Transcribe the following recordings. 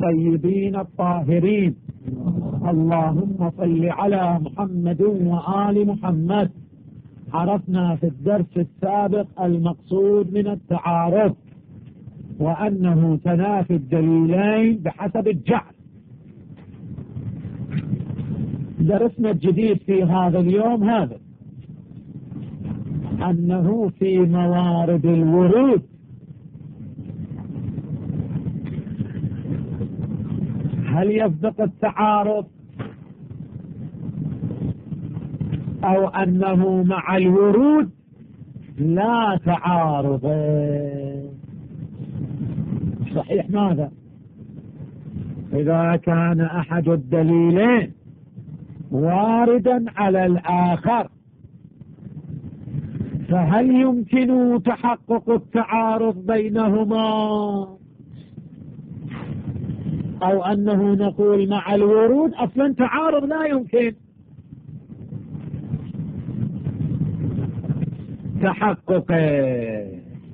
الطيبين الطاهرين. اللهم صل على محمد وآل محمد. عرفنا في الدرس السابق المقصود من التعارض، وأنه تنافي الدليلين بحسب الجعل. درسنا الجديد في هذا اليوم هذا أنه في موارد الورود هل يسبق التعارض أو أنه مع الورود لا تعارض؟ صحيح ماذا؟ إذا كان أحد الدليلين واردا على الآخر فهل يمكن تحقق التعارض بينهما، أو أنه نقول مع الورود أصلا تعارض لا يمكن تحققه؟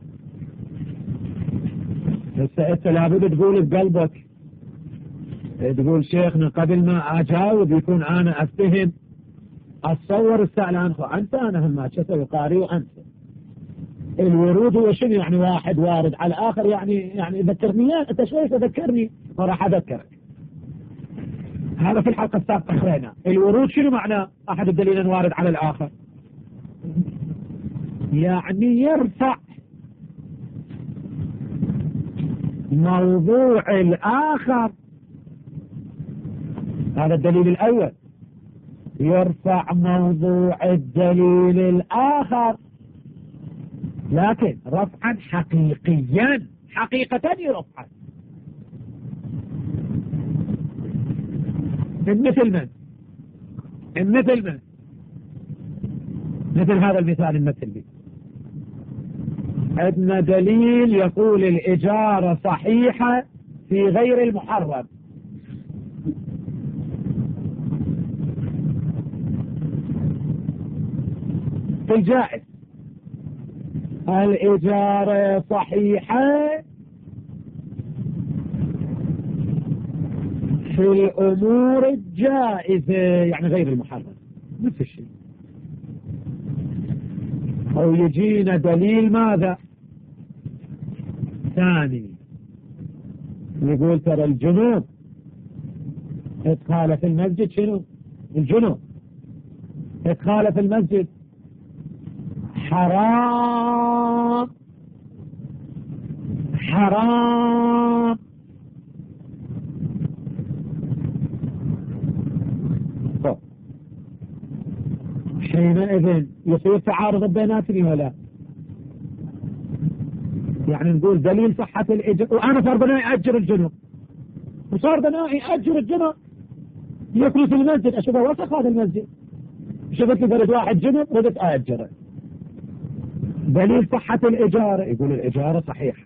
أنت لابد تقول بقلبك، تقول شيخنا قبل ما أجاوب يكون أنا أفتهم أتصور السألان أنت أنا هم ما شفت القارئ وأنت الورود هو شنو يعني؟ واحد وارد على الآخر يعني ذكرني أنت شوي تذكرني وراح أذكرك. هذا في الحلقة السابقة قرأنا الورود شنو معناه؟ أحد الدليلين وارد على الآخر يعني يرفع موضوع الآخر. هذا الدليل الأول يرفع موضوع الدليل الآخر، لكن رفعا حقيقيا، حقيقة يرفع. مثل هذا المثال المثل به عندنا دليل يقول الإجارة صحيحة في غير المحرم، في الجائز. الإجارة صحيحة في الأمور الجائزة يعني غير المحرم، نفس الشيء. أو يجينا دليل ماذا ثاني يقول ترى الجنوب ادخال في المسجد شنو؟ الجنوب ادخال في المسجد حرام حينئذ يصير تعارض بيناتني ولا؟ يعني نقول دليل صحة الإجراء وأنا صار بنائي أجر الجنوب، وصار بنائي أجر الجنوب يكون في المسجد أشوفه وسخ هذا المسجد، شفت لي فرد واحد جنوب ردت أجره. دليل صحة الإجارة يقول الإجارة صحيحة،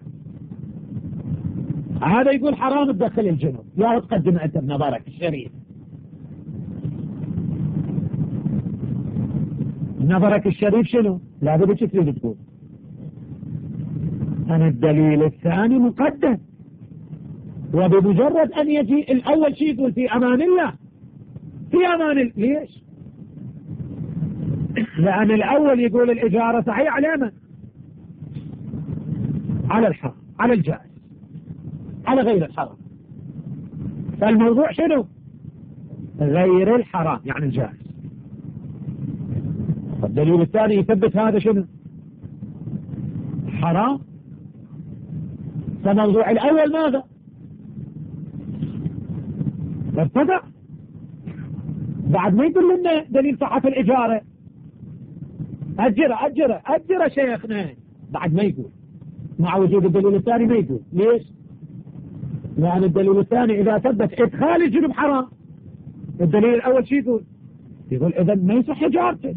هذا يقول حرام تدخل الجنوب. يا تقدم أنت بنظرك الشريف، نظرك الشريف شنو؟ لا بد تريد تقول أنا الدليل الثاني مقدم، وبمجرد أن يجي الأول شيء يقول في أمان الله، في أمان الله. ليش؟ لأن الأول يقول الإجارة صحيح على من؟ على الحرام، على الجائز، على غير الحرام. فالموضوع شنو؟ غير الحرام يعني الجائز. الدليل الثاني يثبت هذا شنو؟ حرام. فموضوع الأول ماذا؟ ارتفع. بعد ما يقول لنا دليل صحة الإجارة أجر شيخنا، بعد ما يقول مع وجود الدليل الثاني ما يقول. ليش؟ لأن الدليل الثاني إذا ثبت إدخال الجنوب حرام، الدليل الأول شو يقول إذا ما يصح إجارته.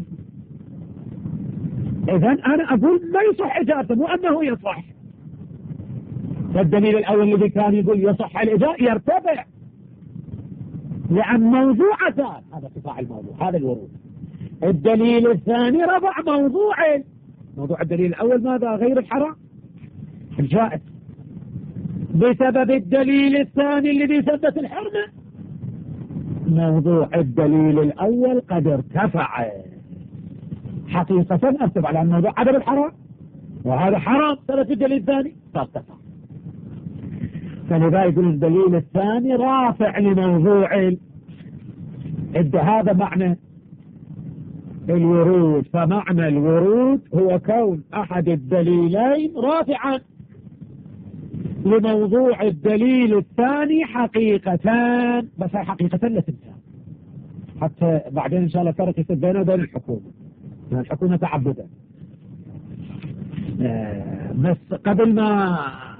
إذا أنا أقول ما يصح إجارته، مو أنه يصح. فالدليل الأول الذي كان يقول يصح الإجارة يرتفع، لأن موضوع ثاني، هذا ارتفاع الموضوع، هذا الورود. الدليل الثاني رفع موضوع الدليل الأول ماذا؟ غير الحرام الجائز. بسبب الدليل الثاني اللي بيثبت الحرمة. موضوع الدليل الأول قد ارتفع حقيقة، أكتب على الموضوع عدم الحرام، وهذا حرام ثبت الدليل الثاني فارتفع. فلذا يقول الدليل الثاني رافع لموضوع هذا معنى الورود. فمعنى الورود هو كون أحد الدليلين رافعا لموضوع الدليل الثاني حقيقتان، بس حقيقتان لا تنسى، حتى بعدين إن شاء الله فرق يصير بينه وبين الحكومة، الحكومة تعبدا. بس قبل ما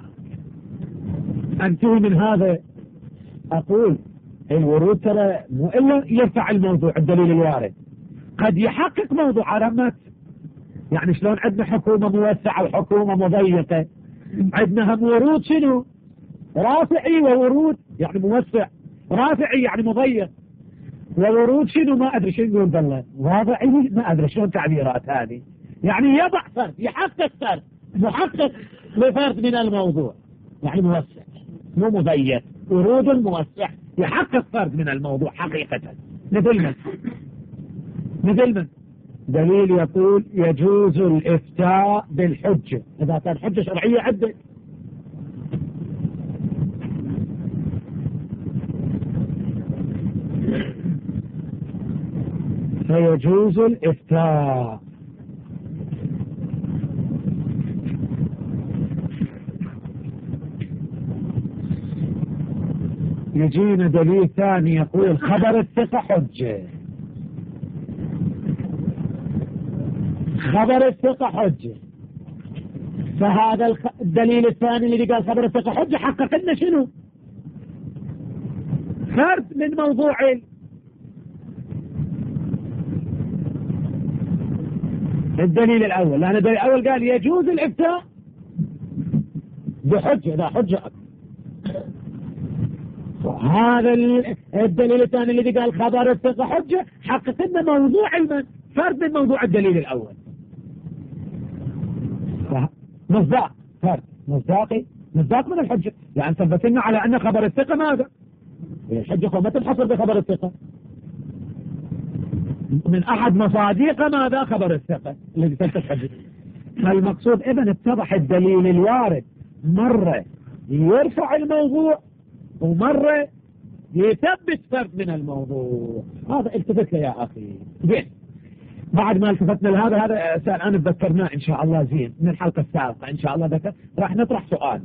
أنتهي من هذا أقول الورود ترى مو إلا يرفع الموضوع الدليل الوارد، قد يحقق موضوع علامات. يعني شلون عندنا حكومة موسعة وحكومة مضيقة، عندنا هم ورود شنو رافعي وورود يعني موسع، رافعي يعني مضيق، وورود شنو ما أدري شنو يقول بالله واضعي، ما أدري شلون تعبيرات هذه، يعني يضع فرد يحقق فرد محقق لفرد من الموضوع، يعني موسع مو مضيق، ورود موسع يحقق فرد من الموضوع حقيقة. مثل من دليل يقول يجوز الإفتاء بالحجة إذا كان حجة شرعية عدة. فيجوز الإفتاء. يجينا دليل ثاني يقول خبر الثقة حجة، خبر الثقة حجة. فهذا الدليل الثاني اللي قال خبر الثقة حجة حقق لنا شنو فرد من موضوع الدليل الأول، لأن الدليل الأول قال يجوز الإفتاء بحجة، لا حجة أكثر. هذا الدليل الثاني الذي قال خبر الثقة حجة حقق لنا موضوع فرد من موضوع الدليل الأول، مصداق فرد مصداق من الحجة، يعني ثبت لنا على أن خبر الثقة ماذا؟ الحجة ما تنحصر بخبر الثقة، من أحد مصاديق ماذا؟ خبر الثقة الذي ثبت الحجة. فالمقصود إذن اتضح الدليل الوارد مرة يرفع الموضوع ومرة يثبت فرد من الموضوع. هذا التفت له يا أخي زين. بعد ما التفتنا لهذا هذا الآن تذكرناه إن شاء الله زين من الحلقة السابقة إن شاء الله ذكر راح نطرح سؤال.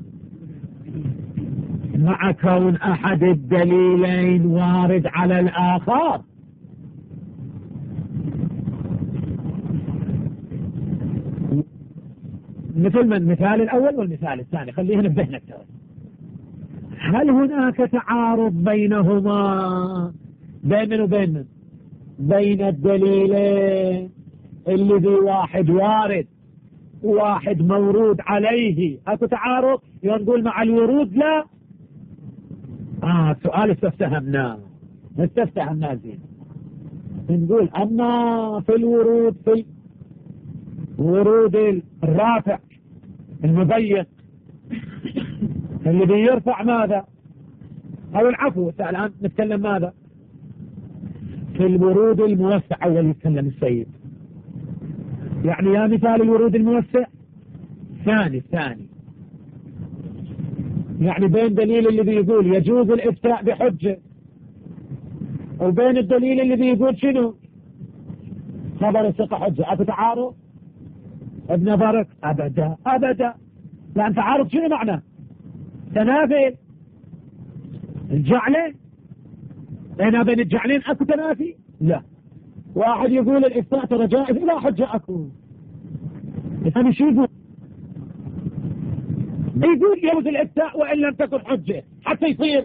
مع كون أحد الدليلين وارد على الآخر، مثل من مثال الأول والمثال الثاني خليهن بذهنك، هل هناك تعارض بينهما بين وبين بين الدليلين الذي واحد وارد وواحد مورود عليه؟ اكو تعارض؟ نقول مع الورود لا. سؤال استفهمناه زين. نقول اما في الورود، في ورود الرافع المضيق اللي بيرفع ماذا، او العفو الان نتكلم ماذا في الورود الموسع. اول يتكلم السيد يعني يا مثال الورود الموسع ثاني يعني بين دليل اللي بيقول يجوز الإفتاء بحجة وبين الدليل اللي بيقول شنو خبر الثقة حجة، أكو تعارض ابن برك؟ أبدا. لأن تعارض شنو معنى؟ تنافي. الجعلين هنا بين الجعلين أكو تنافي؟ لا. واحد يقول الإفتاء ترى جائز، لا حجة أكو. يعني شو يقول يجوز الإفتاء وإن لم تكن حجة حتى يصير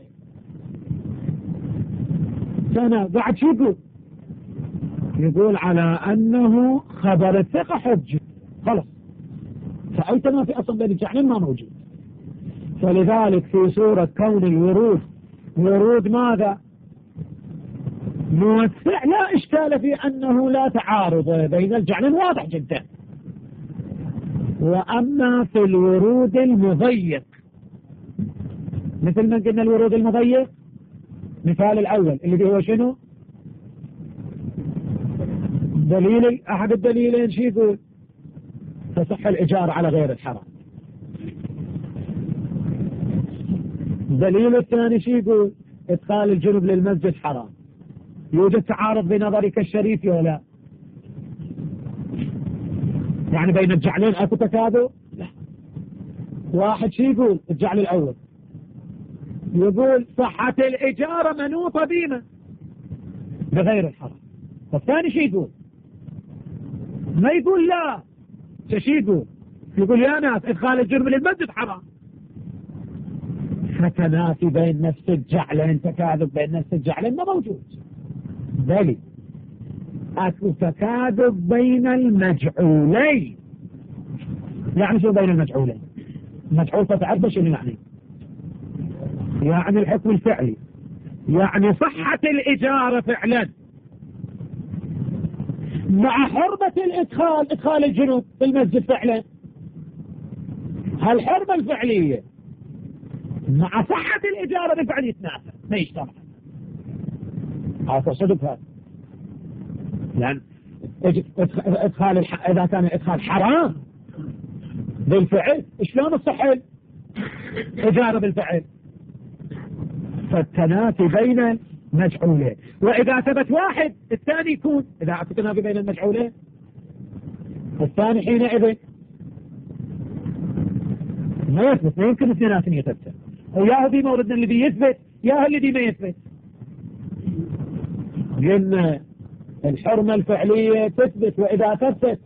سنة. بعد شو يقول على أنه خبر الثقة حجة، خلاص. فأي تنافي أصلا بين الجعلين ما موجود. فلذلك في صورة كون الورود ورود ماذا موسع لا إشكال في أنه لا تعارض بين الجعلين، واضح جدا. وأما في الورود المضيق مثل ما قلنا الورود المضيق. مثال الأول اللي هو شنو؟ دليل أحد الدليلين شو يقول؟ تصح الإجارة على غير الحرام. دليل الثاني شو يقول؟ إدخال الجنب للمسجد حرام. يوجد تعارض بنظرك الشريف ولا لا؟ يعني بين الجعلين أكو تكاذب؟ لا. واحد شو يقول؟ الجعل الأول يقول صحة الإجارة منوطة بما بغير الحرام. والثاني شو يقول؟ ما يقول لا. شو يقول؟ يقول يا ناس إدخال الجرم للمسجد حرام. فتنافي بين نفس الجعلين، تكاذب بين نفس الجعلين ما موجود. بل أكو تكاذب بين المجعولين. يعني شو بين المجعولين؟ مجعول فتعرف شنو يعني؟ يعني الحكم الفعلي، يعني صحة الإجارة فعلا مع حرمة إدخال الجنوب في المسجد فعلا. هالحرمة الفعلية مع صحة الإجارة بالفعل يتنافى، ما يجتمع. هذا صدق هذا. لأن إذا كان الإدخال حرام بالفعل شلون تصح الإجارة بالفعل؟ فالتنافي بين المجعولين، وإذا ثبت واحد الثاني يكون، إذا أكو تنافي بين المجعولين الثاني حينئذ ما يثبت. ما يمكن اثنيناتهم يثبت، وياه ذي موردنا الذي يثبت ياه الذي ما يثبت. قلنا الحرمة الفعلية تثبت، وإذا ثبت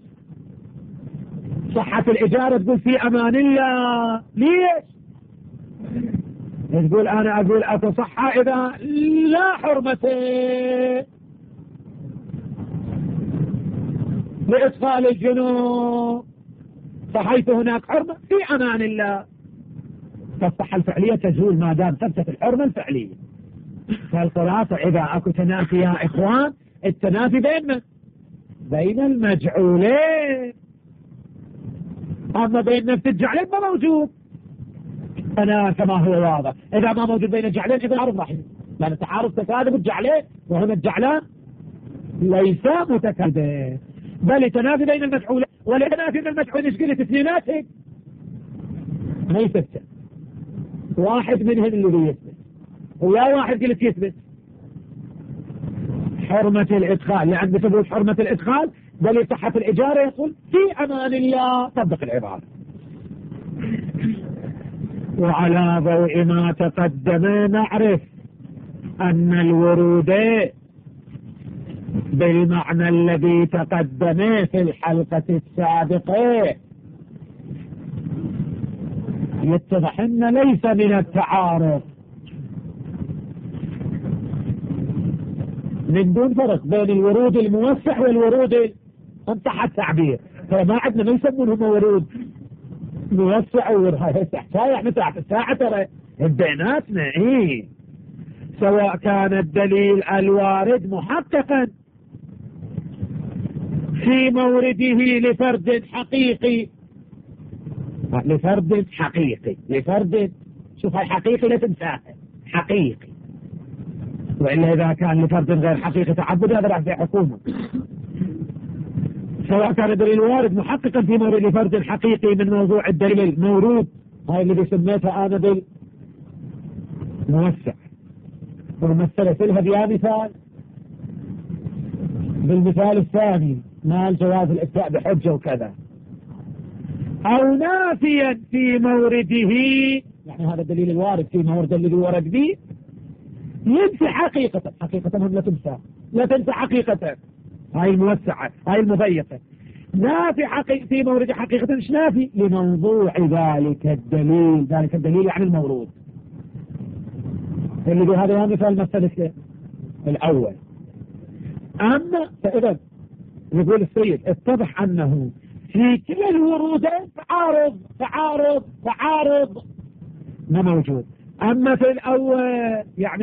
صحة الإجارة تقول في أمان الله. ليش؟ تقول أنا أقول أتصحى إذا لا حرمة لإدخال الجنوب، صحيت هناك حرمة في أمان الله. فالصحة الفعلية تزول ما دام ثبتت الحرمة الفعلية. فالخلاصة إذا أكو تنافي يا إخوان، التنافي بين المجعولين. أما بين نفس الجعلين ما موجود. أنا كما هو واضح، إذا ما موجود بين الجعلين إذا تعارض راح يصير، لأن تعارض تكاذب الجعلين، وهنا الجعلان ليس متكاذبين، بل تنافي بين المجعولين. ولا تنافي بين المجعولين ايش قلت؟ اثنيناتهم ما يثبت. واحد منهم اللي يثبت، ويا واحد قلت يثبت حرمة الإدخال، لأن بثبوت حرمة الإدخال بل صحة الإجارة يقول في أمان الله. طبق العبارة. وعلى ضوء ما تقدم نعرف أن الورود بالمعنى الذي تقدم في الحلقة السابقة يتضح أن ليس من التعارض، من دون فرق بين الورود الموسع والورود انطح التعبير. فما عندنا ما يسمونهم ورود موسع وورود ساعة متاع الساعة ترى بيناتنا. إيه سواء كان الدليل الوارد محققا في مورده لفرد حقيقي، لفرد حقيقي، لفرد شوف الحقيقي لا تنساه حقيقي، وإلا إذا كان لفرد غير حقيقي تعبد هذا راح في حكومة. سواء كان الدليل وارد محققا في مورد لفرد حقيقي من موضوع الدليل المورود، هاي اللي سميتها أنا بالموسع، ومثلت لها بيا مثال بالمثال الثاني مال جواز الإفتاء بحجة وكذا، أو نافيا في مورده، يعني هذا الدليل الوارد في مورد الذي ورد به ينسى حقيقة، حقيقة هم لا تنسى، لا تنسى حقيقة. هاي الموسعة هاي المضيقة. نافي حقيقة في مورد حقيقة، مش نافي لموضوع ذلك الدليل، ذلك الدليل يعني المورود اللي هذا مثال مسألة الأول. أما فإذا يقول السيد اتضح أنه في كلا الورودين تعارض ما موجود. أما في الأول يعني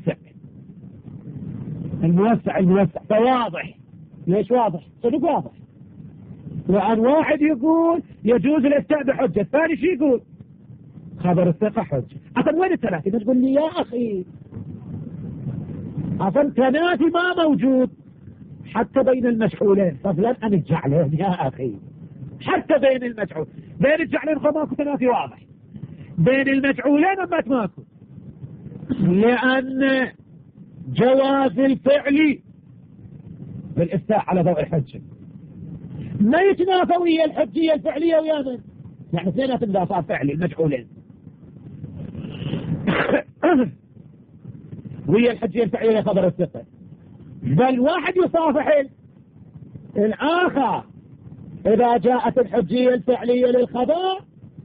الموسع فواضح. ليش واضح؟ صدق واضح. وأن واحد يقول يجوز الإفتاء بحجة، الثاني شو يقول؟ خبر الثقة حجة. أصلا وين التنافي؟ تقول لي يا أخي أصلا تنافي ما موجود حتى بين المجعولين، فضلا عن الجعلين يا أخي. حتى بين المجعول، بين الجعلين ماكو تنافي واضح، بين المجعولين ماكو، لأن جواز الفعل بالافتاء على ضوء الحجة ما يتنافى ويا الحجية الفعلية ويا من، يعني اثنيناتهم إذا صار فعلي المجعولين ويا الحجية الفعلية خبر الثقة، بل واحد يصافح الآخر. إذا جاءت الحجية الفعلية للخبر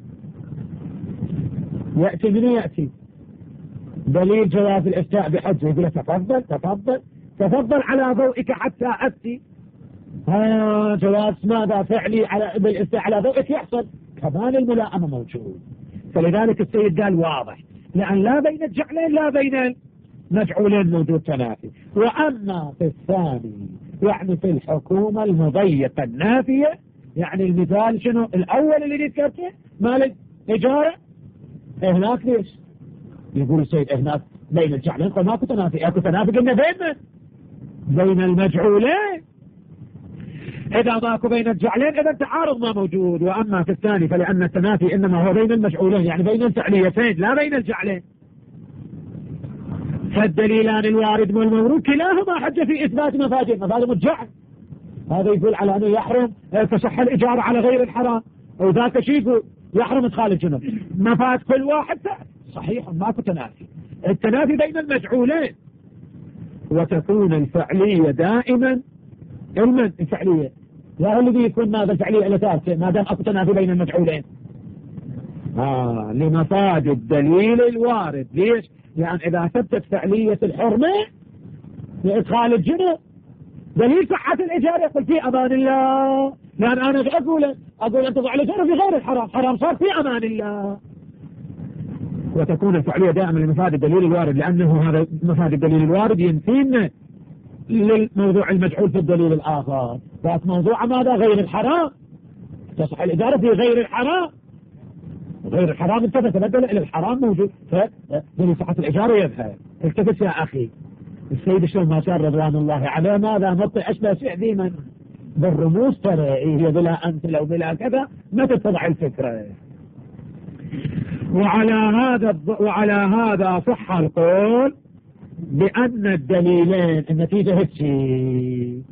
يأتي من يأتي دليل جواز الإفتاء بحجة، يقول تفضل تفضل تفضل على ضوئك حتى أفتي. جواز ماذا فعلي على بالإفتاء على ضوئك يحصل، كمان الملائمة موجود. فلذلك السيد قال واضح، لأن لا بين الجعلين لا بين المجعولين موجود تنافي. وأما في الثاني يعني في الحكومة المضيقة النافية، يعني المثال شنو الأول اللي ذكرته مال الإجارة، هناك ليش يقول السيد هناك بين الجعلين قال ماكو تنافي، اكو تنافي قلنا بين المجعولين. إذا ماكو بين الجعلين إذا تعارض ما موجود. وأما في الثاني فلأن التنافي إنما هو بين المجعولين، يعني بين الفعليتين لا بين الجعلين. فالدليلان الوارد والمورود كلاهما حجة في إثبات مفاد الجعل. هذا يقول على أنه يحرم تصح الإجارة على غير الحرام، وذاك شيء يحرم إدخال الجنوب. مفاد كل واحد صحيح ماكو تنافي، التنافي بين المجعولين. وتكون الفعلية دائما علما الفعلية لا الذي يكون ماذا الفعلية إلى ثالثة ما دام أكو تنافي بين المجعولين. لمفاد الدليل الوارد. ليش؟ يعني إذا ثبتت فعلية الحرمة لإدخال الجنوب دليل صحة الإجارة يقول في أمان الله، لأن أنا أقول أن تضع الإجارة في غير الحرام، حرام صار في أمان الله. وتكون الفعلية دائما لمفاد الدليل الوارد، لأنه هذا مفاد الدليل الوارد ينفينا للموضوع المجعول في الدليل الآخر. فات موضوع ماذا غير الحرام، تصح الإجارة في غير الحرام، غير الحرام انتبه تبدل إلى الحرام موجود، فدليل صحة الإجارة يذهب. التفت يا أخي السيد شلون ما كان رضوان الله عليه ماذا مطي أشبه شيء ديما بالرموز، ترى هي بلا أمثلة وبلا كذا ما تتضع الفكرة. وعلى هذا صح القول بأن الدليلين النتيجة هيك،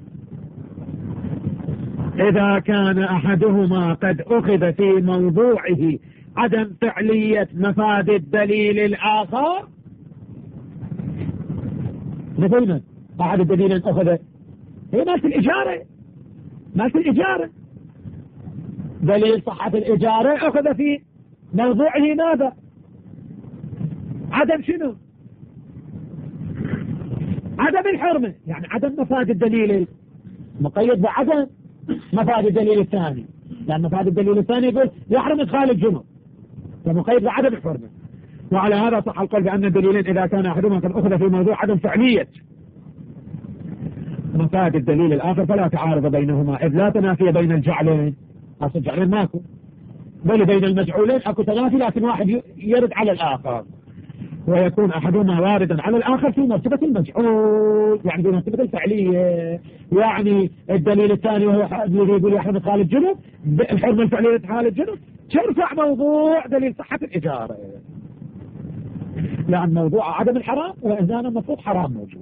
إذا كان أحدهما قد أخذ في موضوعه عدم فعلية مفاد الدليل الآخر، مثل أحد الدليلين أخذ هي مالت الإجارة، دليل صحة الإجارة أخذ في موضوعه ماذا عدم شنو عدم الحرمة، يعني عدم مفاد الدليل مقيد بعدم مفاد الدليل الثاني، لأن مفاد الدليل الثاني يقول يحرم إدخال الجنوب فمقيد بعدم الحرمة. وعلى هذا صح القول بأن الدليلين إذا كان أحدهما قد أخذ في موضوع عدم فعلية مفاد الدليل الآخر فلا تعارض بينهما، إذ لا تنافي بين الجعلين، أصل الجعلين ماكو، بل بين المجعولين أكو تنافي لكن واحد يرد على الآخر، ويكون أحدهما واردا على الآخر في مرتبة المجعول، يعني في مرتبة الفعلية. يعني الدليل الثاني وهو الذي يقول يحرم إدخال الجنوب، الحرمة الفعلية إدخال الجنوب ترفع موضوع دليل صحة الإجارة، لأن موضوع عدم الحرام وإذن المفروض حرام موجود.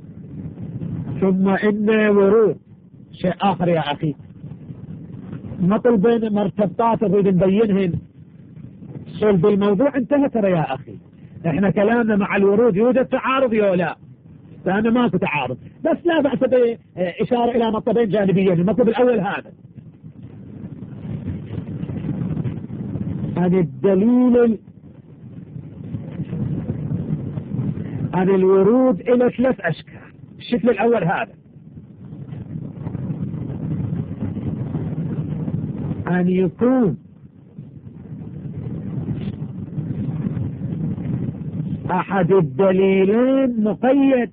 ثم إن ورود شيء آخر يا أخي، مطلبين مرتبطات نريد نبينهن، صلب الموضوع انتهى ترى يا أخي. احنا كلامنا مع الورود يوجد تعارض يا لا، فأنا ماكو تعارض، بس لا بأس بإشارة إلى مطلبين جانبيين. المطلب الأول هذا عن الدليل عن الورود إلى 3 أشكال. الشكل الأول هذا أن يكون أحد الدليلين مقيد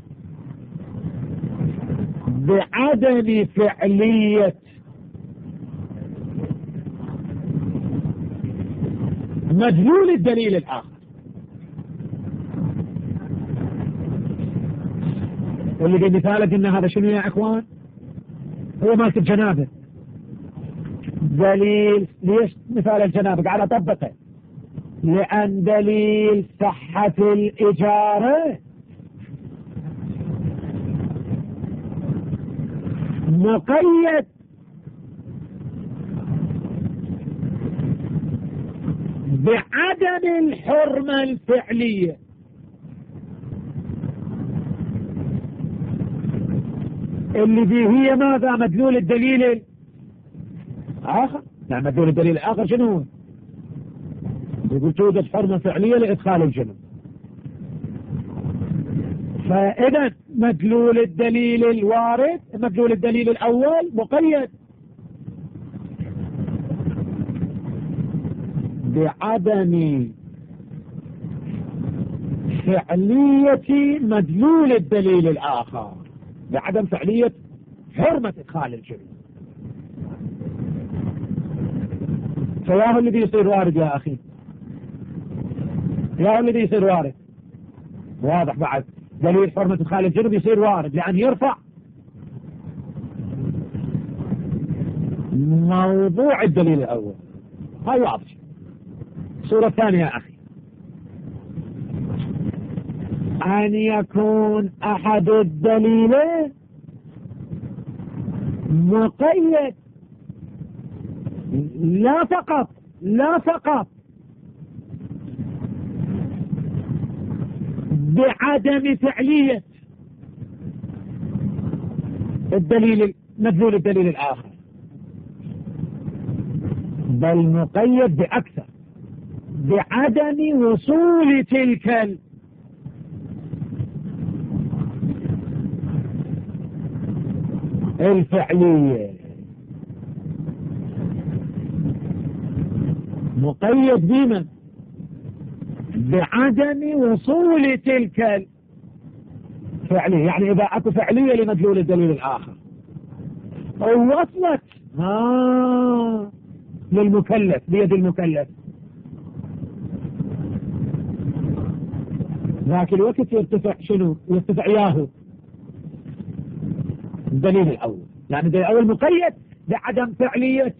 بعدم مدلول الدليل الآخر. واللي بمثالة قلنا هذا شنو يا إخوان؟ هو مالك الجنابة. دليل ليش مثال الجنابة قاعد أطبقه؟ لأن دليل صحة الإجارة مقيد بعدم الحرمة الفعلية. اللي دي هي ماذا؟ مدلول الدليل الآخر. يعني مدلول الدليل الآخر شنو هو؟ يقول توجد حرمة فعلية لإدخال الجنب. فإذا مدلول الدليل الوارد، مدلول الدليل الأول مقيد بعدم فعلية مدلول الدليل الآخر، بعدم فعلية حرمة إدخال الجنب. فياه الذي يصير وارد يا أخي، ياه الذي يصير وارد. واضح بعد دليل حرمة إدخال الجنب يصير وارد لأن يرفع موضوع الدليل الأول. هاي واضح. الصورة الثانية يا أخي، أن يكون أحد الدليلين مقيد لا فقط بعدم فعلية الدليل مدلول الدليل الآخر، بل مقيد بأكثر، بعدم وصول تلك الفعلية. مقيد بما؟ بعدم وصول تلك الفعلية. يعني إذا أكو فعلية لمدلول الدليل الآخر أو وصلت للمكلف بيد المكلف، ذاك الوقت يرتفع شنو؟ يرتفع ياهو الدليل الأول. يعني الدليل الأول مقيد بعدم فعلية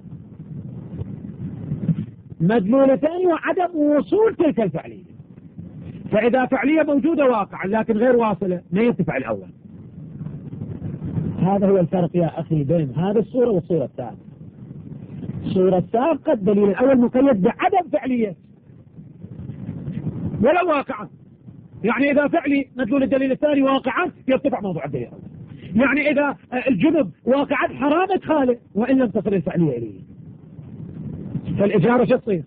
مدلول ثاني وعدم وصول تلك الفعلية. فإذا فعلية موجودة واقعا لكن غير واصلة ما يرتفع الأول. هذا هو الفرق يا أخي بين هذه الصورة والصورة الثانية. الصورة السابقة الدليل الأول مقيد بعدم فعلية ولو واقعا. يعني إذا فعلي مدلول الدليل الثاني واقعا يرتفع موضوع الدليل الأول. يعني إذا الجنب واقعا حرام إدخاله وإن لم تصل الفعلية إليه، فالإجارة شو تصير؟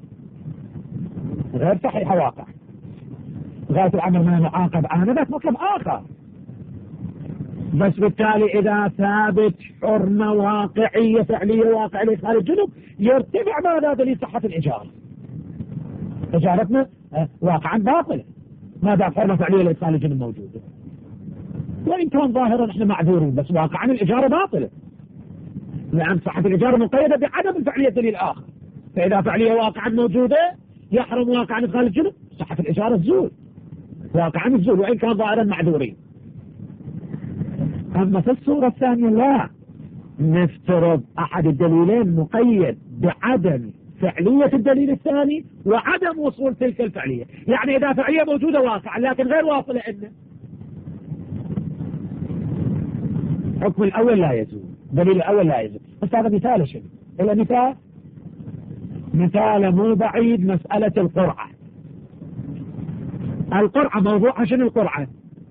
غير صحيحة واقع. غاية الأمر ما معاقب آنذاك مطلب آخر. بس بالتالي إذا ثابت حرمة واقعية فعلية واقع لإدخال الجنب يرتفع ماذا؟ دليل صحة الإجارة. إجارتنا واقعا باطلة ما دام حرمة فعلية لإدخال الجنب موجودة، وإن كان ظاهرا احنا معذورين بس واقعا الإجارة باطلة لأن صحة الإجارة مقيدة بعدم الفعلية الدليل الآخر. فإذا فعلية واقعا موجودة يحرم واقعا إدخال الجنب، صحة الإجارة الزول واقعا الزول وإن كان ظاهرا معذورين. أما في الصورة الثانية لا، نفترض أحد الدليلين مقيد بعدم فعلية الدليل الثاني وعدم وصول تلك الفعلية. يعني إذا فعلية موجودة واقعا لكن غير واصلة إنه حكم الأول لا يزول، دليل الأول لا يزول. بس هذا مثال شنو؟ إلى مثال مو بعيد، مسألة القرعة. القرعة موضوعها شنو؟ القرعة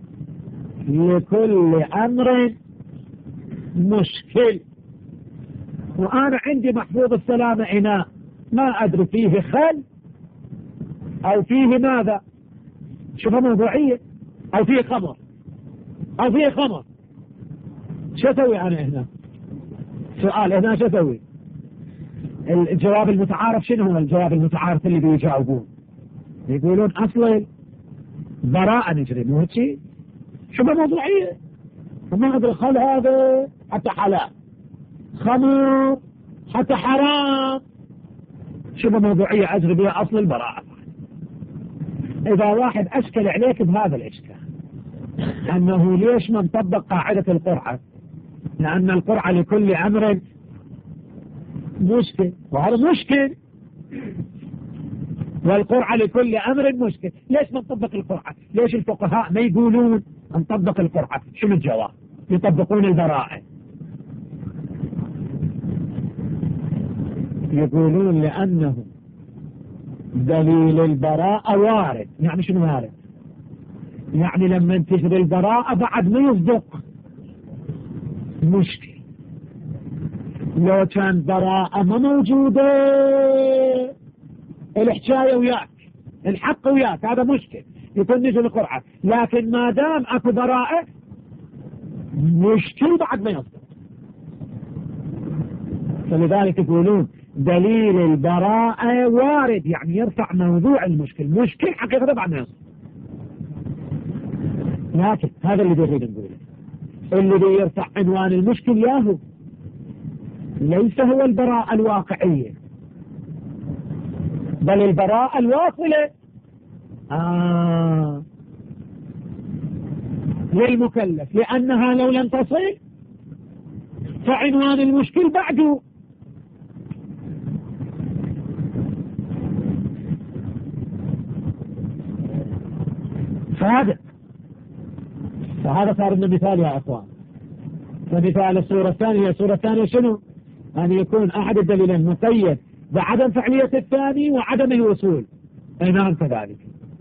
لكل أمر مشكل، وأنا عندي محفوظ السلامة إناء ما أدري فيه خل أو فيه ماذا، شوفها موضوعية، أو فيه خمر أو فيه خمر، شو أسوي أنا هنا؟ سؤال هنا شو أسوي؟ الجواب المتعارف شنو هو الجواب المتعارف اللي بيجاوبون؟ يقولون أصلا براءة نجري، مو هيك؟ شو موضوعية؟ وما أدري خل هذا حتى حلال، خمر حتى حرام، شبه موضوعية أجري بها أصل البراءة. إذا واحد أشكل عليك بهذا الإشكال أنه ليش ما نطبق قاعدة القرعة، لأن القرعة لكل أمر مشكل، وهذا مشكل، والقرعة لكل أمر مشكل. ليش ما نطبق القرعة؟ ليش الفقهاء ما يقولون نطبق القرعة؟ شنو الجواب؟ يطبقون البراءة. يقولون لأنه دليل البراءة وارد. يعني شنو وارد؟ يعني لما تجري البراءة بعد ما يصدق مشكل. لو كان براءة ما موجودة الحكاية وياك، الحق وياك، هذا مشكل، يكون نجي القرعة. لكن ما دام اكو براءة مشكل بعد ما يصدق. فلذلك يقولون دليل البراءة وارد، يعني يرفع موضوع المشكل، مشكل حقيقة بعد ما يصدق. لكن هذا اللي بيريد نقوله، اللي بيرفع عنوان المشكل ياهو ليس هو البراءة الواقعية، بل البراءة الواصلة للمكلف، لأنها لو لم تصل فعنوان المشكل بعده. فهذا صار لنا مثال يا أخوان. فمثال الصورة الثانية، الصورة الثانية شنو؟ أن يكون أحد الدليلين مقيد بعدم فعلية الثاني وعدم الوصول. نعم كذلك.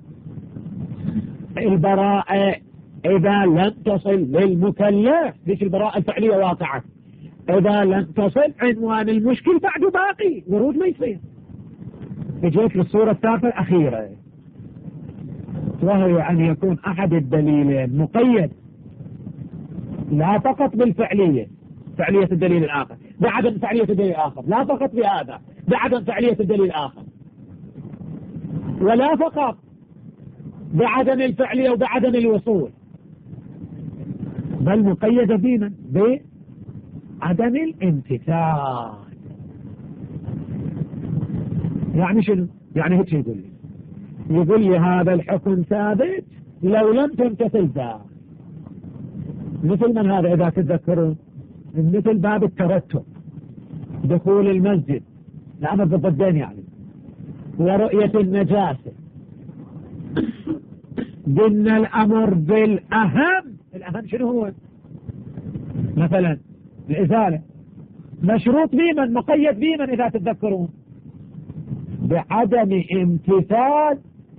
البراءة إذا لم تصل للمكلف، ليش البراءة الفعلية واقعة، إذا لم تصل عنوان المشكل بعده باقي، ورود ما يصير. اجيت للصورة الثالثة الأخيرة، وهي أن يكون أحد الدليلين مقيد لا فقط بالفعلية، فعلية الدليل الآخر، بعدم فعلية الدليل الآخر، لا فقط بهذا، بعدم فعلية الدليل الآخر، ولا فقط بعدم الفعلية وبعدم الوصول، بل مقيدة بمن؟ بعدم الامتثال. يعني شنو؟ يعني هيك يقول لي هذا الحكم ثابت لو لم تمتثل ذا. مثل من هذا إذا تتذكرون؟ مثل باب الترتب، دخول المسجد، الأمر بالضدين يعني، ورؤية النجاسة. قلنا الأمر بالأهم، الأهم شنو هو؟ مثلا الإزالة، مشروط بمن؟ مقيد بمن إذا تتذكرون؟ بعدم امتثال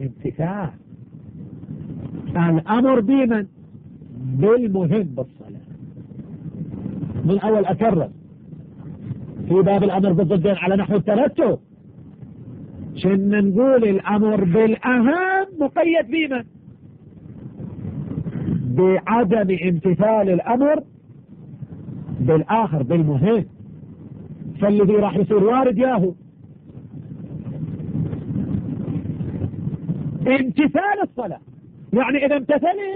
الأمر بمن؟ بالمهم بالصلاة. من أول أكرر في باب الأمر بالضدين على نحو الترتب، شن نقول الأمر بالأهم مقيد بمن؟ بعدم امتثال الأمر بالآخر بالمهم. فالذي راح يصير وارد ياهو امتثال الصلاة. يعني إذا امتثلت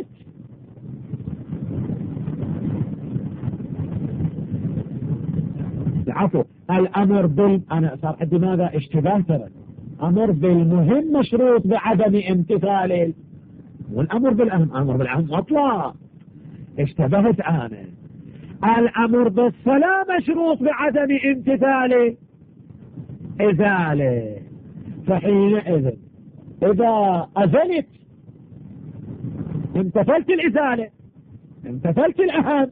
العفو، الأمر أنا صار عندي ماذا اشتباه ترى. أمر بالمهم مشروط بعدم امتثاله، والأمر بالأهم أمر بالأهم مطلق. اشتبهت أنا. الأمر بالصلاة مشروط بعدم امتثاله إزالة. فحينئذ إذا أزلت امتثلت الإزالة، امتثلت الأهم،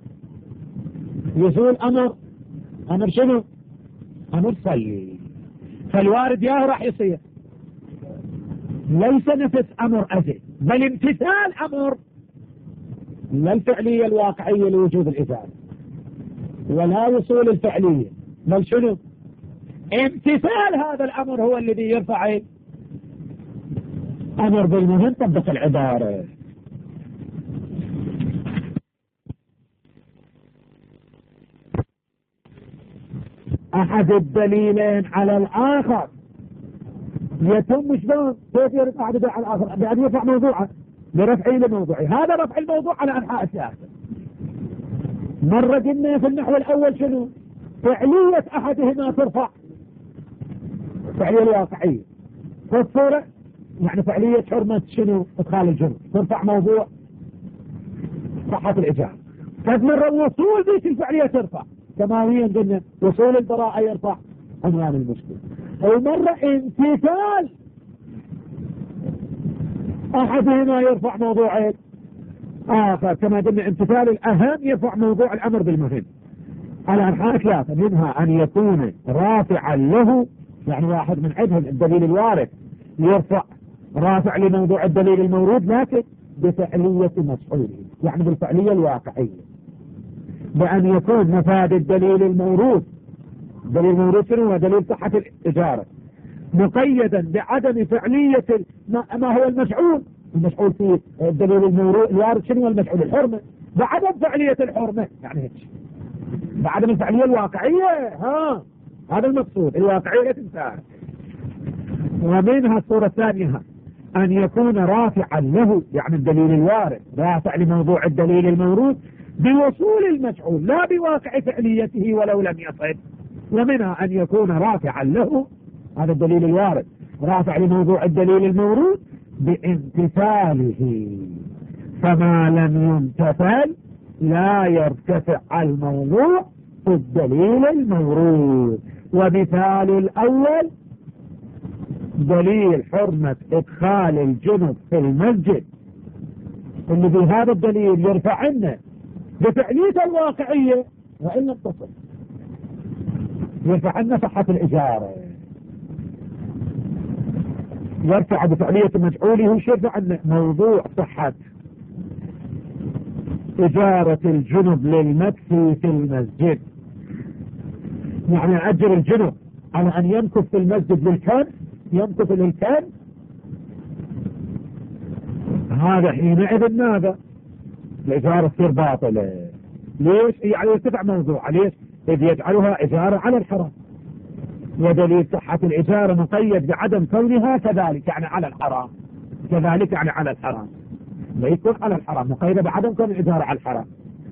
يزول أمر شنو؟ أمر صلي. فالوارد ياه راح يصير ليس نفس أمر أزل، بل امتثال أمر، لا الفعلية الواقعية لوجود الإزالة ولا وصول الفعلية، بل شنو؟ امتثال هذا الأمر هو الذي يرفع أمر بالمهم. طبق العبارة. أحد الدليلين على الآخر يتم شلون؟ كيف يرفع أحد على الآخر؟ بأن يرفع موضوعه برفعه لموضوعه. هذا رفع الموضوع على أنحاء السياسة. مرة قلنا في النحو الأول شنو؟ فعلية أحدهما ترفع فعلية الواقعية. والصورة يعني فعلية حرمة شنو إدخال الجنوب ترفع موضوع صحة الإجارة. كذ مرة وصول ذيك الفعلية ترفع سماويا قلنا وصول البراءة يرفع عنوان المشكلة. ومرة امتثال أحدهما يرفع موضوعين آخر كما قلنا امتثال الأهم يرفع موضوع الأمر بالمهم. على أنحاء ثلاثة منها أن يكون رافعا له يعني واحد من عندهم الدليل الوارد يرفع رافع لموضوع الدليل المورود لكن بفعلية مفعوله يعني بالفعلية الواقعية بأن يكون مفاد الدليل المورود دليل المورود شنو هو دليل صحة الإجارة مقيدا بعدم فعلية ما هو المفعول في الدليل المورود الوارد شنو هو المفعول الحرمة بعدم فعلية الحرمة يعني هيك بعدم الفعلية الواقعية هذا المقصود الواقعية لا تنساها. ومنها الصورة الثانية أن يكون رافعا له يعني الدليل الوارد رافع لموضوع الدليل المورود بوصول المفعول لا بواقع فعليته ولو لم يصل. ومنها أن يكون رافعا له هذا الدليل الوارد رافع لموضوع الدليل المورود بامتثاله فما لم يمتثل لا يرتفع الموضوع في الدليل المورود. ومثال الأول دليل حرمة إدخال الجنب في المسجد اللي بهذا الدليل يرفع عنه بفعلية الواقعية وإن اتصل يرفع عنه صحة الإجارة يرفع بفعلية مفعوله وش يرفع عنه موضوع صحة إجارة الجنب للمكفي في المسجد يعني أجر الجنب على أن يمكث في المسجد للكنف يمكث للكنف هذا حينئذ ماذا الإجارة تصير باطلة. ليش يعني يرتفع موضوع ليش إذ يجعلها إجارة على الحرام ودليل صحة الإجارة مقيد بعدم كونها كذلك يعني على الحرام كذلك يعني على الحرام لا يكون على الحرام مقيدة بعدم كون الإجارة على الحرام.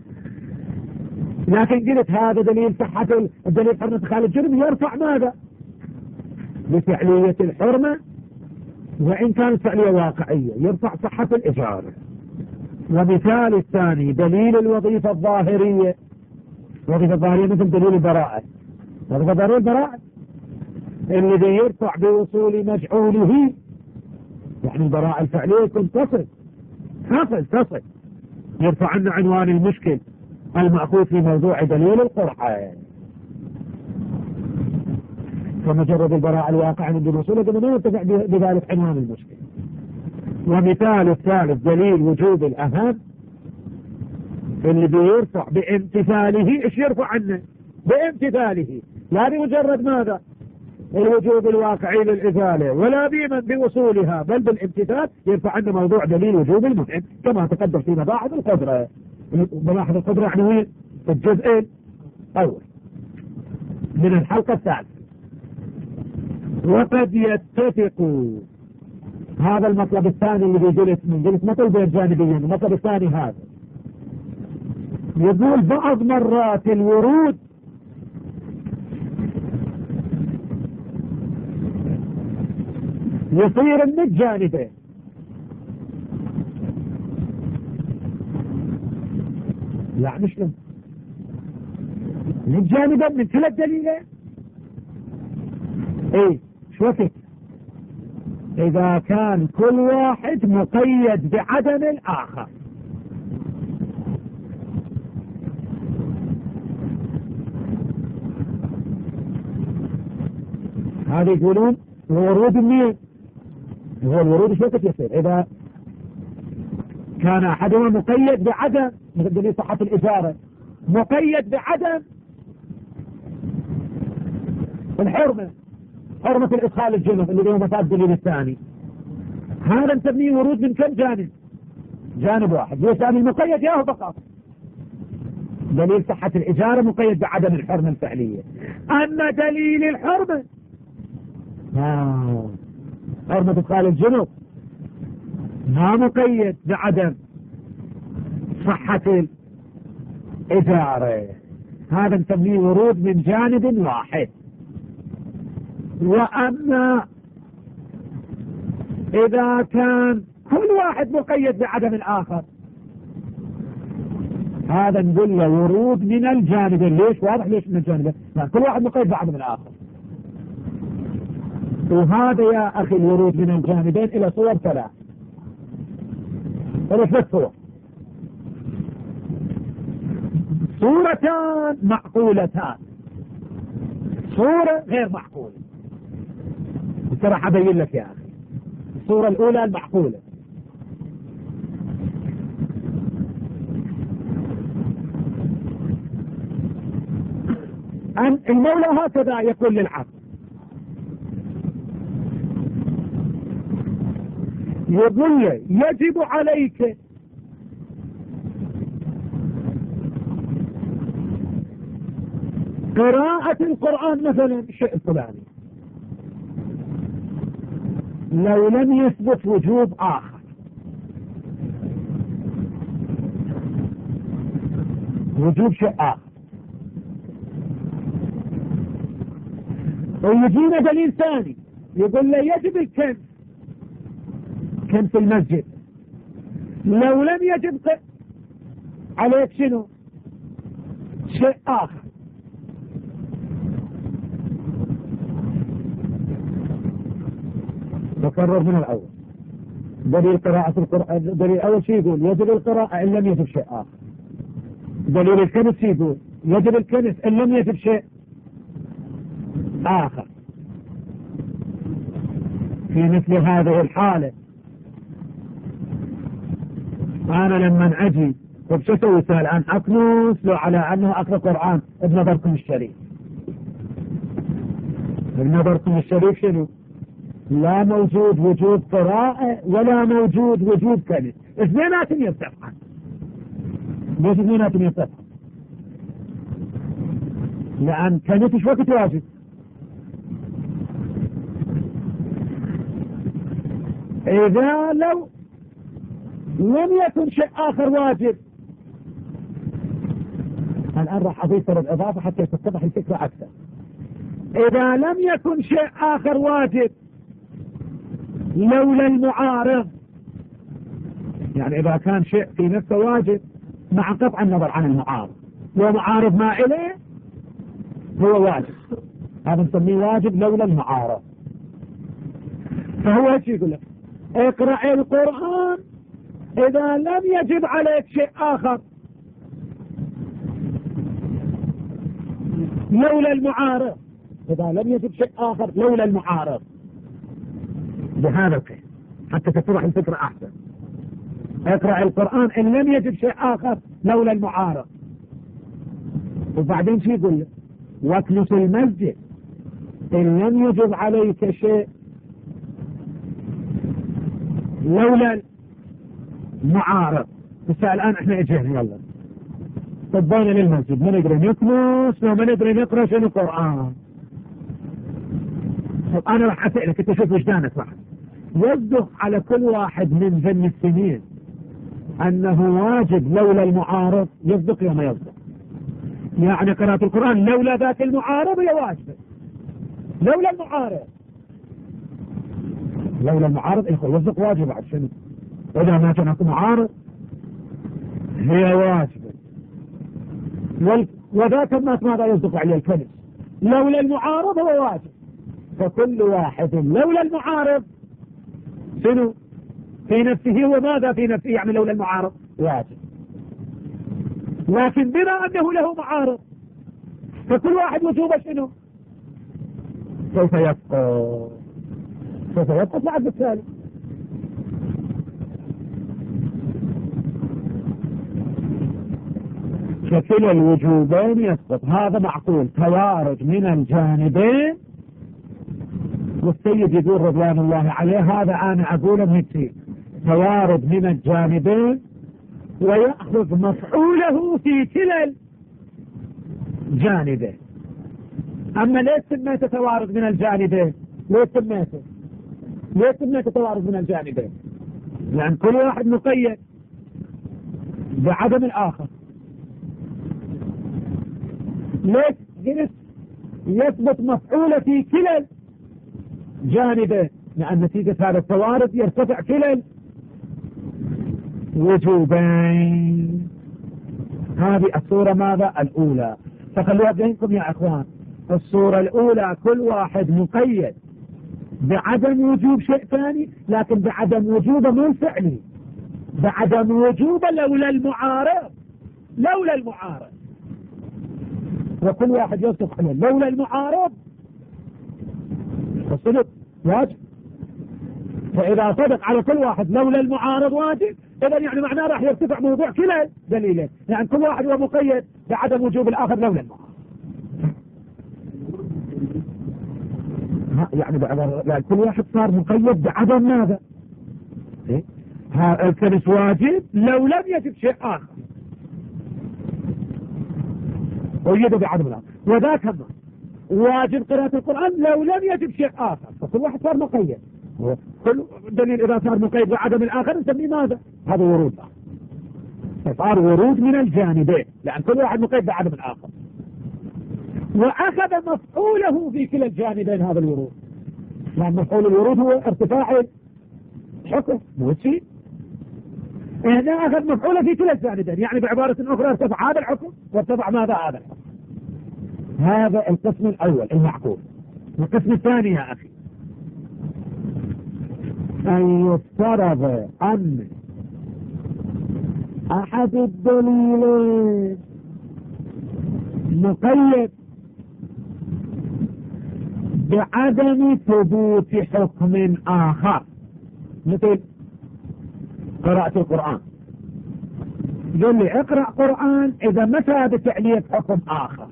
لكن قلت هذا دليل صحة الدليل حرمة إدخال الجنب يرفع ماذا بفعلية الحرمة وإن كانت فعلية واقعية يرفع صحة الإجارة. ومثال الثاني دليل الوظيفة الظاهرية الوظيفة الظاهرية مثل دليل البراءة وظيفة ظاهرية البراءة الذي يرفع بوصول مفعوله يعني البراءة الفعلية يكون تصل يرفع عنا عنوان المشكل المأخوذ في موضوع دليل القرآن فمجرد البراءة الواقع عند الوصول قلنا ما يرتفع بذلك عنوان المشكل. ومثال الثالث دليل وجوب الأهم اللي بيرفع بامتثاله ايش يرفع عنه بامتثاله لا بمجرد ماذا الوجوب الواقعي للإزالة ولا بمن بوصولها بل بالامتثال يرفع عنه موضوع دليل وجوب المهم كما تقدم في مباحث القدرة. مباحث القدرة يعني وين في الجزء الأول من الحلقة الثالثة. وقد يتفق هذا المطلب الثاني اللي بيجلس من جلس مطلب جانبيا المطلب الثاني هذا يقول بعض مرات الورود يصير من الجانبين يعني شلون من الجانبين من كلا الدليلين ايه شو وقت اذا كان كل واحد مقيد بعدم الاخر هذا يقولون الورود منين هو الورود شو وقت يصير اذا كان احدهما مقيد بعدم مثل دليل صحة الإجارة مقيد بعدم الحرمة حرمة الإدخال الجنب اللي هو مفاد الدليل الثاني هذا نسميه ورود من كم جانب جانب واحد ليس المقيد ياهو فقط دليل صحة الإجارة مقيد بعدم الحرمة الفعلية. أما دليل الحرمة حرمة إدخال الجنب ما مقيد بعدم صحة الإجارة هذا نسميه ورود من جانب واحد وأما إذا كان كل واحد مقيد بعدم الآخر هذا نقول له ورود من الجانبين. ليش؟ واضح ليش من الجانبين؟ كل واحد مقيد بعدم الآخر. وهذا يا أخي الورود من الجانبين إلى صور ثلاث صور: صورتان معقولتان، صورة غير معقولة. ترى حبين لك يا أخي الصورة الأولى المعقولة، أن المولى هكذا يقول للعبد: يقول له يجب عليك قراءة القرآن مثلا شيء فلاني، لو لم يثبت وجوب آخر، وجوب شيء آخر، ويجينا دليل ثاني يقول له يجب الكنز في المسجد، لو لم يجب عليك شنو؟ شيء آخر. بكرر من الأول: دليل قراءة القرآن، دليل أول شيء يقول يجب القراءة إن لم يجب شيء آخر. دليل الكنس يقول يجب الكنس إن لم يجب شيء آخر. في مثل هذه الحالة أنا لما أجي طب شو أسوي الآن؟ أكنس لو على أنه أقرأ قرآن بنظركم الشريف. بنظركم الشريف شنو؟ لا موجود وجود قراءة ولا موجود وجود كنس، اثنيناتهم يرتفعان. ليش اثنيناتهم يرتفعان؟ لأن كنس ايش وقت واجب؟ إذا لو لم يكن شيء آخر واجب، الآن راح أضيف الإضافة حتى تتضح الفكرة أكثر. إذا لم يكن شيء آخر واجب لولا المعارض، يعني إذا كان شيء في نفسه واجب مع قطع النظر عن المعارض، ومعارض ما إليه هو واجب، هذا نسميه واجب لولا المعارض. فهو ايش يقول لك؟ اقرأ القرآن إذا لم يجب عليك شيء آخر لولا المعارض، إذا لم يجب شيء آخر لولا المعارض، بهذا الكلام حتى تتضح الفكرة أحسن. اقرأ القرآن إن لم يجب شيء آخر لولا المعارض. وبعدين شو يقول لك؟ واكنس المسجد إن لم يجب عليك شيء لولا المعارض. بس الآن احنا اجينا يلا طبينا للمسجد، ما ندري نكنس وما ندري نقرأ شنو قرآن. طب أنا راح أسألك أنت شوف وجدانك بعد، يصدق على كل واحد من ذن السنين أنه واجب لولا المعارض؟ يصدق يا ما يصدق؟ يعني قراءة القرآن لولا ذات المعارض هي واجبة، لولا المعارض، لولا المعارض يصدق واجب بعد شنو؟ إذا ما كان معارض هي واجبة. وذاك الناس ماذا يصدق عليه الكنس؟ لولا المعارض هو واجب. فكل واحد لولا المعارض شنو؟ في نفسه وماذا في نفسه؟ يعني لولا المعارض واجب، لكن بما أنه له معارض فكل واحد وجوبه شنو؟ سوف يبقى بعد بالتالي. فكلا الوجوبين يسقط، هذا معقول توارد من الجانبين. والسيد يقول رضوان الله عليه هذا أنا أقوله بنفسي، توارد من الجانبين ويأخذ مفعوله في كلا الجانبين. أما ليش سميته توارد من الجانبين؟ ليش سميته توارد من الجانبين؟ لأن كل واحد مقيد بعدم الآخر. ليش؟ يثبت مفعوله في كلا جانبه، لأن نتيجة هذا التوارد يرتفع كلا الوجوبين. هذه الصورة ماذا؟ الأولى. فخلوها بينكم يا أخوان، الصورة الأولى كل واحد مقيد بعدم وجوب شيء ثاني، لكن بعدم وجوبه مو الفعلي، بعدم وجوبه لولا المعارض، لولا المعارض، وكل واحد يصدق عليه لولا المعارض فالصدق واجب. فإذا صدق على كل واحد لولا المعارض واجب، إذا يعني معناه راح يرتفع موضوع كلا دليله، يعني كل واحد هو مقيد بعدم وجوب الآخر لولا المعارض. يعني كل واحد صار مقيد بعدم ماذا؟ إيه؟ الكنس واجب لو لم يجب شيء آخر، قيده بعدم الآخر. وذاك هم واجب قراءة القرآن لو لم يجب شيء آخر، فكل واحد صار مقيد. كل دليل إذا صار مقيد بعدم الآخر نسميه ماذا؟ هذا ورود، صار ورود من الجانبين، لأن كل واحد مقيد بعدم الآخر، وأخذ مفعوله في كلا الجانبين هذا الورود، لأن مفعول الورود هو ارتفاع الحكم مو شيء. هنا أخذ مفعوله في كلا الجانبين، يعني بعبارة أخرى ارتفع هذا الحكم وارتفع ماذا؟ هذا الحكم. هذا القسم الأول المعقول. القسم الثاني يا أخي، أن يفترض أن أحد الدليلين مقيد بعدم ثبوت حكم آخر، مثل قراءة القرآن. يقول لي اقرأ قرآن إذا ما ثابت عليك حكم آخر،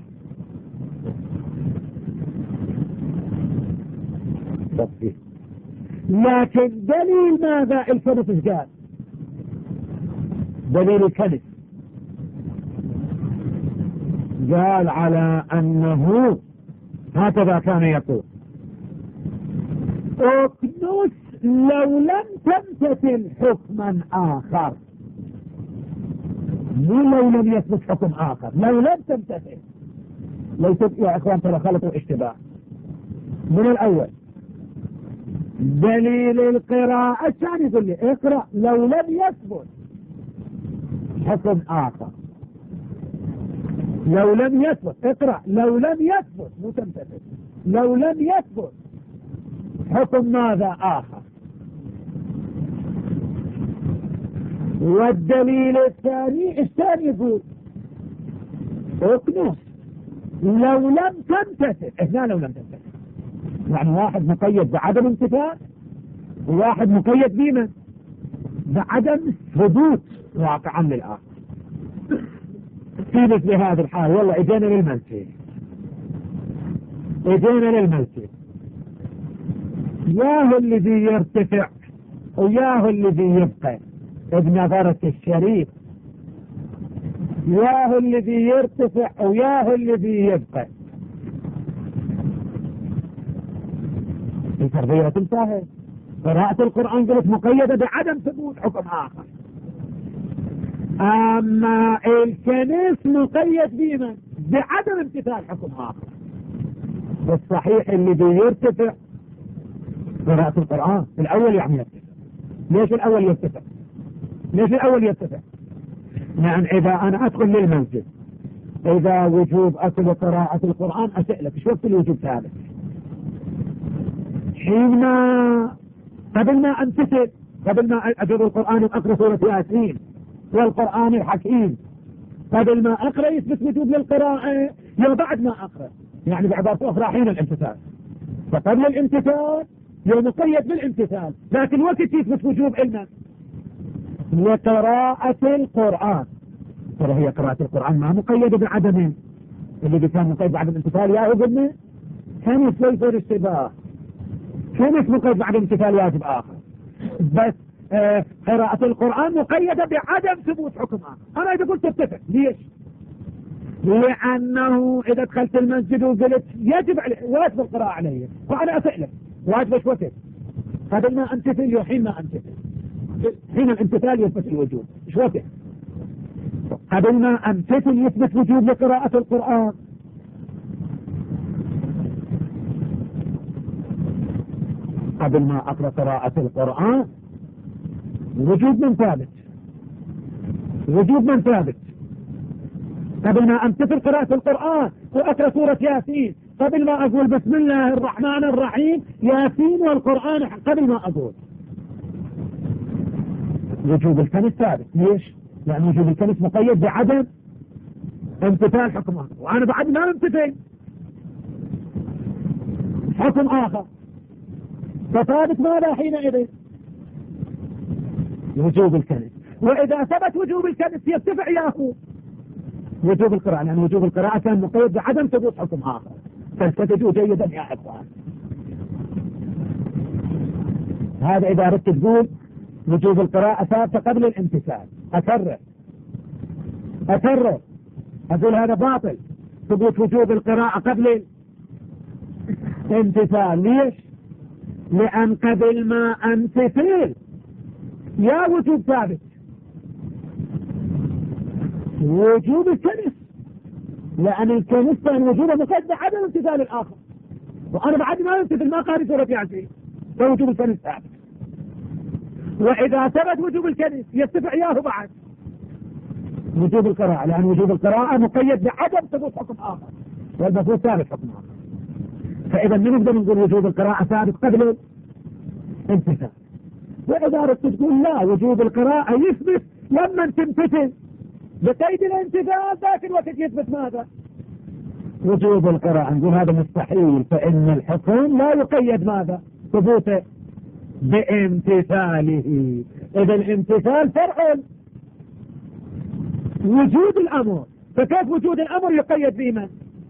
لكن دليل ماذا؟ الكنس قال دليل الكنس قال على أنه هكذا كان يقول: اكنس لو لم تمتثل حكما آخر، مو لو لم يثبت حكم آخر، لو لم تمتثل. ليست يا إخوان ترى خلطوا اشتباه. من الأول دليل القراءة، الثاني يقول لي اقرأ لو لم يثبت حكم آخر، لو لم يثبت، اقرأ لو لم يثبت، مو تمتثل، لو لم يثبت حكم ماذا؟ آخر. والدليل الثاني يقول اكنس لو لم تمتثل. هنا لو لم تمتثل يعني واحد مقيد بعدم امتثال، وواحد مقيد بما بعدم ثبوت واقعا للآخر. في مثل هذا الحال والله اجينا للملكي، ياه الذي يرتفع وياه الذي يبقى بنظرة الشريف، ياه الذي يرتفع وياه الذي يبقى. التربية تنتهي. قراءة القرآن قلت مقيدة بعدم ثبوت حكم آخر، أما الكنس مقيد بما بعدم امتثال حكم آخر. والصحيح اللي بيرتفع قراءة القرآن الأول يعني يرتفع. ليش الأول يرتفع؟ لأن إذا أنا أدخل للمسجد إذا وجوب أكل قراءة القرآن أسألك شو وقت الوجوب ثابت؟ حينما قبل ما أمتثل، قبل ما أجر القرآن وأقرأ سورة ياسين والقرآن الحكيم، قبل ما أقرأ يثبت وجوب للقراءة، يا بعد ما أقرأ، يعني بعبارة أخرى حين الامتثال. فقبل الامتثال يوم مقيد بالامتثال، لكن وقت يثبت وجوب علما لقراءة القرآن. ترى هي قراءة القرآن ما مقيدة بعدم، اللي كان مقيد بعد الامتثال يا قلنا كان يصير اشتباه، كان مقيد بعد امتثال واجب آخر، بس قراءة القرآن مقيدة بعدم ثبوت حكم آخر. أنا إذا قلت اتفق، ليش؟ لأنه إذا دخلت المسجد وقلت يجب واجب القراءة علي، وأنا أسألك واجب ايش وقت؟ قبل ما امتثل وحين ما امتثل، حين الامتثال يثبت الوجوب ايش وقت؟ قبل ما امتثل يثبت وجوب لقراءة القرآن. قبل ما أقرأ قراءة القرآن وجود من ثابت، وجود من ثابت. قبل ما أمتثل قراءة القرآن وأقرأ سورة ياسين، قبل ما أقول بسم الله الرحمن الرحيم ياسين والقرآن، قبل ما أقول وجود الكنس ثابت. ليش؟ لأن وجود الكنس مقيد بعدم امتثال حكم آخر، وأنا بعد ما امتثل حكم آخر، فثابت ماذا حينئذ؟ وجوب الكنس. وإذا ثبت وجوب الكنس يرتفع ياهو وجوب القراءة، لأن وجوب القراءة كان مقيد بعدم ثبوت حكم آخر. فاستدجوا جيدا يا إخوان. هذا إذا أردت تقول وجوب القراءة ثابتة قبل الامتثال. أكرر أقول هذا باطل، ثبوت وجوب القراءة قبل الامتثال. ليش؟ لأن قبل ما امتثل يا وجوب ثابت وجوب الكنس، لأن الكنس كان وجوبه مقيد بعدم امتثال الآخر، وأنا بعد ما امتثل ما قاري سورة ياسين، فوجوب الكنس ثابت. وإذا ثبت وجوب الكنس يرتفع ياه بعد وجوب القراءة، لأن وجوب القراءة مقيد بعدم ثبوت حكم آخر، والمفروض ثابت حكم آخر. فإذا من نقدر نقول وجوب القراءة ثابت قبل الامتثال. وإذا أردت تقول لا، وجوب القراءة يثبت لما تمتثل بقيد الامتثال، ذاك الوقت يثبت ماذا؟ وجوب القراءة. نقول هذا مستحيل، فإن الحكم لا يقيد ماذا؟ ثبوته بامتثاله. إذا الامتثال فرع وجود الأمر، فكيف وجود الأمر يقيد بمن؟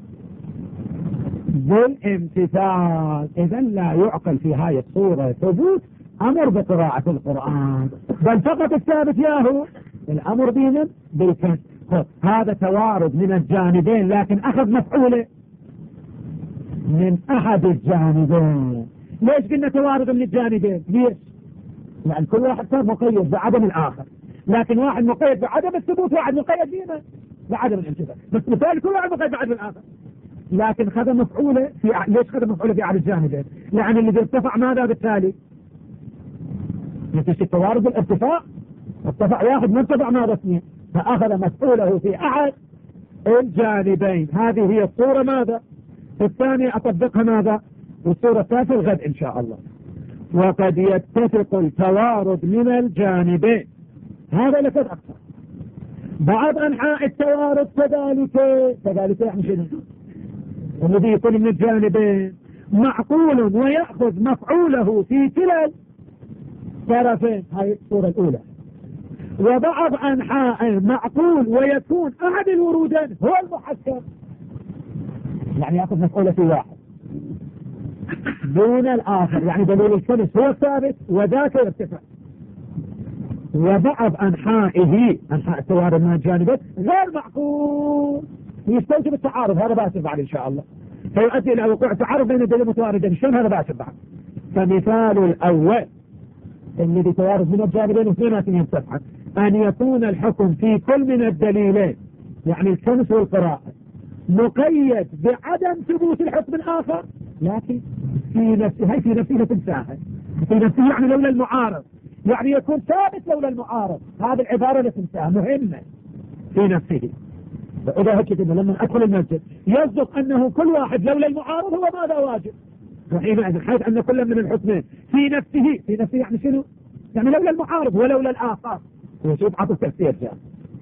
بالامتثال. إذا لا يعقل في هاي الصورة ثبوت أمر بقراءة القرآن، بل فقط الثابت ياهو الأمر بمن؟ بالكنس. هذا توارد من الجانبين، لكن أخذ مفعوله من أحد الجانبين. ليش قلنا توارد من الجانبين؟ ليش؟ لأن كل واحد صار مقيد بعدم الآخر، لكن واحد مقيد بعدم الثبوت، واحد مقيد بما بعدم الامتثال. بس مثال كل واحد مقيد بعدم الآخر، لكن خذ مفعوله في ليش خذ مفعوله في أحد الجانبين؟ لأن الذي ارتفع ماذا بالتالي؟ نتيجة توارد الارتفاع، ارتفع واحد ما ارتفع ماذا اثنين، فأخذ مفعوله في أحد الجانبين. هذه هي الصورة ماذا؟ الثانية أطبقها ماذا؟ والصورة الثالثة الغد إن شاء الله. وقد يتفق التوارد من الجانبين، هذا لقد أكثر. بعض أنحاء التوارد كذلك يعني شنو؟ الذي يكون من الجانبين معقول ويأخذ مفعوله في كلا طرفين، هاي الصورة الأولى. وبعض أنحاء معقول ويكون أحد الورودين هو المحكم، يعني يأخذ مفعوله في واحد دون الآخر، يعني دليل الكنس هو الثابت وذاك يرتفع. وبعض أنحائه، أنحاء التوارد من الجانبين غير معقول، يستوجب التعارض. هذا باسف بعد إن شاء الله، فيؤدي إلى وقوع تعارض بين الدليل المتواردين. شلون هذا باسف بعد؟ فمثال الأول الذي توارد من الجانبين اثنيناتهم يرتفعان، أن يكون الحكم في كل من الدليلين، يعني الكنس والقراءة، مقيد بعدم ثبوت الحكم الآخر، لكن في نفسه، هي في نفسه تنساها، في نفسه يعني لولا المعارض، يعني يكون ثابت لولا المعارض. هذه العبارة لا تنساها، مهمة في نفسه. فإذا هيك لما أدخل المسجد يصدق أنه كل واحد لولا المعارض هو ماذا واجب، وحينئذ حيث أن كل من الحكمين في نفسه يعني شنو؟ يعني لولا المعارض ولولا الآخر. وشوف عطوا التفسير جاء،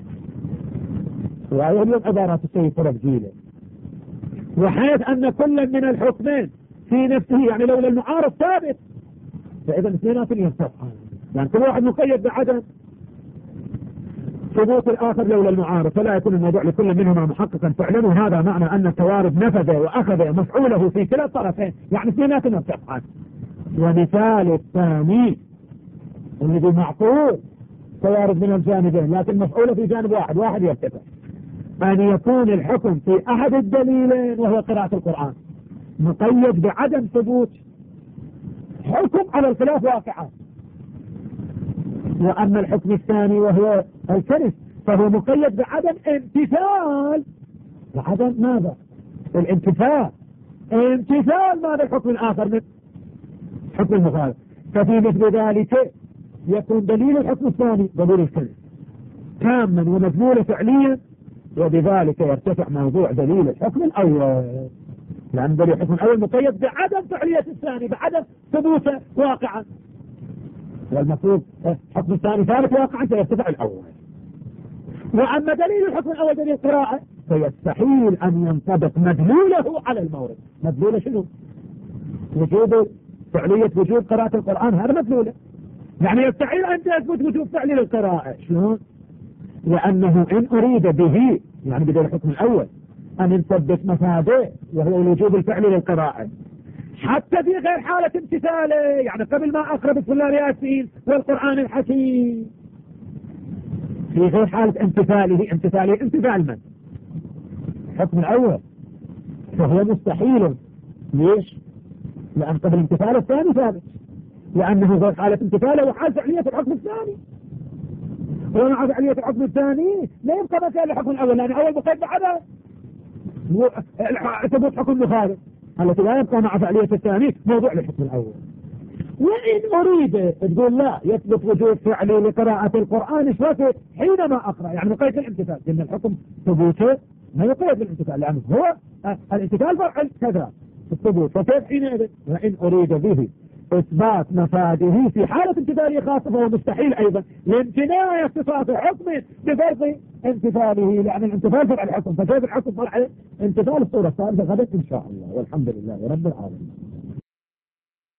وهي اليوم عبارات السيد طرف جيلة. وحيث أن كل من الحكمين في نفسه يعني لولا المعارض ثابت، فإذا اثنينات ينصفحان، يعني كل واحد مقيد بعدم ثبوت الآخر لولا المعارض، فلا يكون الموضوع لكل منهما محققا. فاعلموا هذا معنى أن التوارد نفذ وأخذ مفعوله في كلا الطرفين، يعني اثنينات ينصفحان. ومثال الثاني الذي معقول توارد من الجانبين لكن مفعوله في جانب واحد، واحد يرتفع، أن يكون الحكم في أحد الدليلين وهو قراءة القرآن مقيد بعدم ثبوت حكم على الخلاف واقعا، وأما الحكم الثاني وهو الكنس فهو مقيد بعدم امتثال، بعدم ماذا؟ الامتثال، امتثال ماذا الحكم الآخر من حكم المخالف. ففي مثل ذلك يكون دليل الحكم الثاني دليل الكذب تاما ومدلولا فعليا، وبذلك يرتفع موضوع دليل الحكم الأول، لأن دليل الحكم الأول مقيد بعدم فعلية الثاني، بعدم ثبوته واقعا، والمفروض الحكم الثاني ثابت واقعا فيرتفع الأول. وأما دليل الحكم الأول دليل القراءة فيستحيل أن ينطبق مدلوله على المورد. مدلوله شنو؟ وجوب فعلية وجوب قراءة القرآن، هذا مدلوله، يعني يستحيل أن تثبت وجوب فعلي للقراءة. شلون؟ لأنه إن أريد به يعني بدل الحكم الأول أن نثبت مفاده وهو الوجوب الفعلي للقراءة حتى في غير حالة امتثاله، يعني قبل ما أقرأ بسم الله ياسين والقرآن الحكيم، في غير حالة امتثاله امتثال من؟ الحكم الأول، فهو مستحيل. ليش؟ لأن قبل امتثال الثاني ثابت، لأنه غير حالة امتثاله وحال فعلية الحكم الثاني، ومع فعلية الحكم الثاني لا يبقى مكان الحكم الأول، لأن أول مقيد بعدها ثبوت حكم مخالف التي لا يبقى مع فعلية الثاني موضوع للحكم الأول. وإن أريد تقول لا يثبت وجود فعلي لقراءة القرآن شوكت حينما أقرأ، يعني مقيد بالامتثال، لأن الحكم ثبوته ما يقيد بالامتثال، لأنه هو الامتثال فرع كذا الثبوت، فكيف حينئذ؟ وإن أريد به إثبات مفاده في حالة امتثاله خاصة فهو مستحيل أيضا لامتناع اختصاص حكم بفرض امتثاله، لأن الامتثال فرع الحكم، فكيف الحكم فرع امتثال؟ الصورة الثالثة غدا إن شاء الله، والحمد لله رب العالمين.